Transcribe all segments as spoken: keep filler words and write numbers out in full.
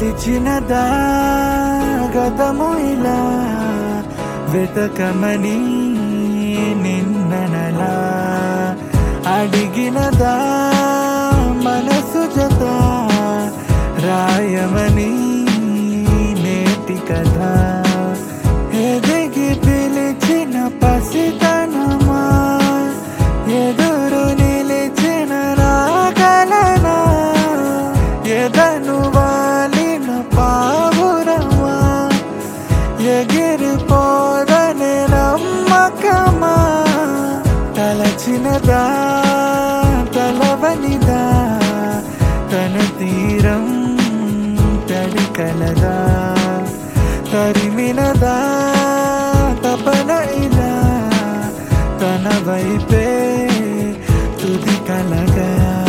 పిలిచినదా గతము ఇలా వెతకమని నిన్ననలా అడిగినదా మనసు జత రాయమని నేటి కథ ఎదిగి పిలిచిన పసితనమా ఎదురు నిలిచిన రాగలనా ఎదను వాలిన పావురమా ఎగిరిపోదనే నమ్మకమా తలచినదా తలవనిదా తన తీరం తడికలదా తరిమినదా తపన ఇలా తన వైపే తుది కలగా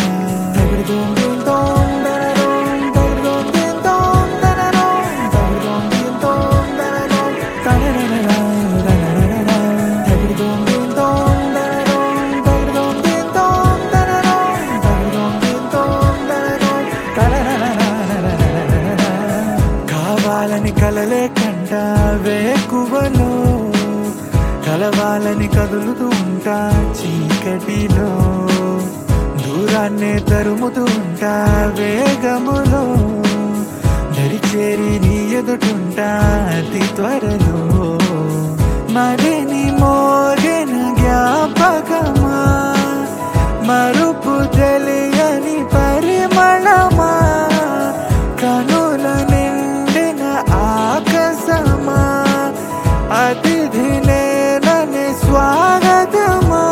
కావాలని కలలే కంట వేకువలో కలవాలని కదులుతూ ఉంటా చీకటిలో దూరాన్నే తరుముతూ ఉంటా వేగములో దరిచేరి నీ ఎదుటుంటా అతి త్వరలో మరిని మోగిన జ్ఞాపకమా మరుపు తెలియని పరిమళమా కనుల నిండిన ఆకాశమా అతిథి నేనని స్వాగతమా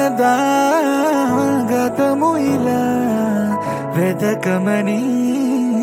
పిలిచినదా గతము ఇలా వెతకమని